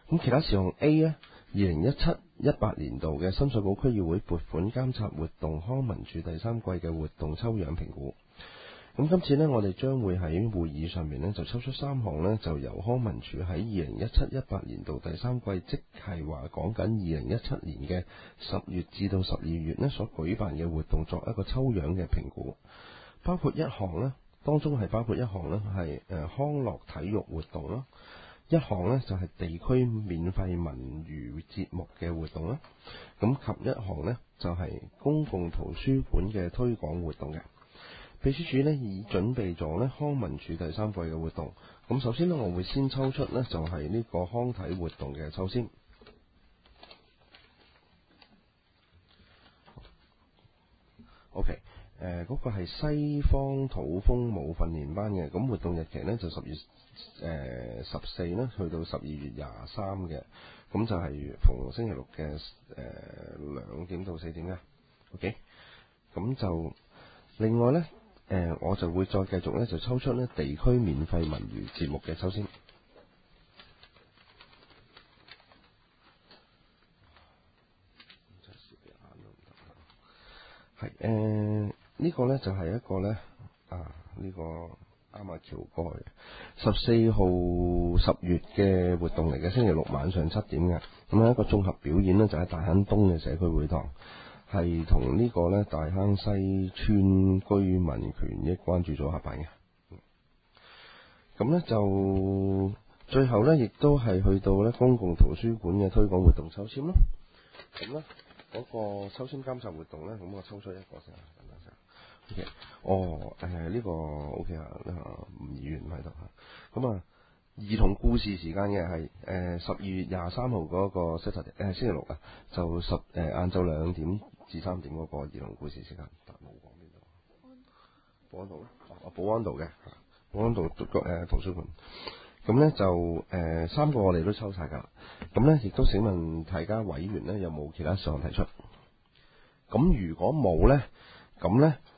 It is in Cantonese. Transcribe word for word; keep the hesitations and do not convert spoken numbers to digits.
咁其他事項 A 呢，二零一七一八年度嘅深水埗區議會撥款監察活動康文署第三季嘅活動抽樣評估。咁今次呢，我哋將會喺會議上面呢，就抽出三項呢，就由康文署喺二零一七一八年度第三季，即係話講緊二零一七年嘅十月至到十二月呢所舉辦嘅活動作一個抽樣嘅評估，包括一項呢，當中係包括一項呢係誒康樂體育活動啦，一項呢就係地區免費文娛節目嘅活動啦，咁及一項呢就係公共圖書館嘅推廣活動嘅。秘書處呢已準備咗呢康文署第三季嘅活動。咁首先呢，我會先抽出呢就係呢個康體活動嘅抽籤。OK，誒、呃、嗰、那個係西方土風舞訓練班嘅，咁活動日期呢就十月誒十四呢去到十二月廿三嘅，咁就係逢星期六嘅誒兩點到四點嘅。OK，咁就另外呢。誒、呃，我就會再繼續咧，就抽出呢地區免費文娛節目嘅抽籤。係誒，呢個呢就係、是、一個呢，啊，呢、這個啱啱橋過嘅十四號十月嘅活動嚟嘅，星期六晚上七點嘅，咁係一個綜合表演呢，就喺大坑東嘅社區會堂。係同呢個咧大坑西村居民權益關注組合辦嘅，咁咧就最後咧亦都係去到咧公共圖書館嘅推廣活動抽籤咯。咁咧嗰個抽籤監察活動咧，咁我抽出一個先啊，等等先。O K，哦，誒、呃、呢、這個 O K 啊，吳議員喺度嚇。咁啊，兒童故事時間嘅係誒十二月廿三號嗰個星期誒星期六啊，就十誒晏晝兩點至三點嗰個兒童故事時間，但冇講邊度？保安道咧，哦，保安道嘅，保安道個誒圖書館。咁咧就誒、呃、三個我哋都抽晒㗎。咁咧亦都請問大家委員咧有冇其他事項提出？咁如果冇咧，咁咧